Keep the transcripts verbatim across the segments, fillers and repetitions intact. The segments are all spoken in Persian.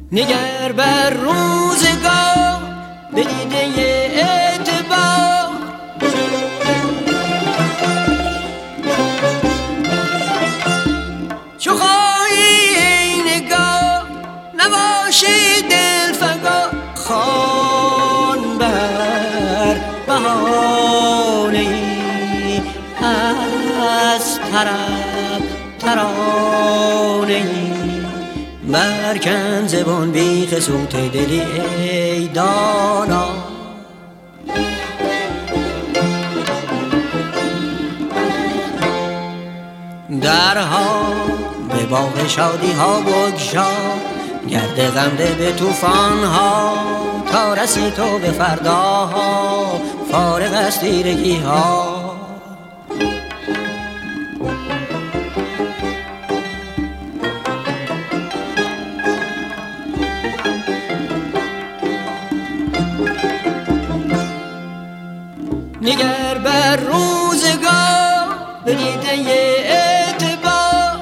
نگر بر روزگار به دیده اعتبار، چو خواهی ای نگاه نباشی دلفگار. خوان بر بهانه ای از طرب ترانه ای، برکن زبان بیخ صوت دلی ای دانا. درها به باغ شادی ها بگشا، گرد غمده به طوفان ها، تا رسی تو به فرداها فارغ از تیرگی ها. نگر بر روزگار به دیده اعتبار،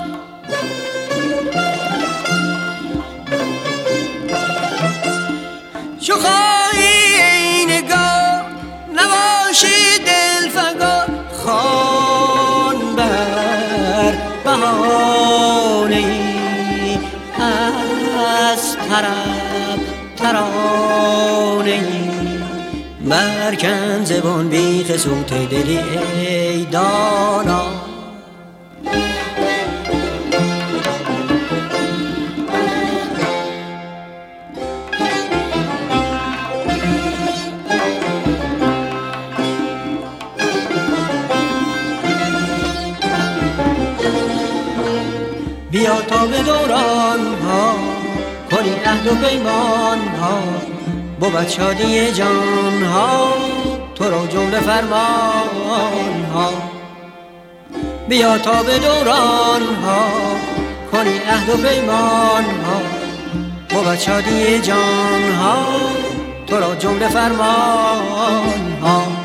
چو خواهی ای نگاه نباشی دلفگار. خوان بر بهانه ای از طرب ترانه ای، برکن زبان بیخ صوت دلی ای دانا. بیا تا به دوران ها کنی عهد و پیمان ها، بود شادی جان ها تو را جمله فرمان ها. بیا تا به دوران ها کنی عهد و پیمان ها، بود شادی جان ها تو را جمله فرمان ها.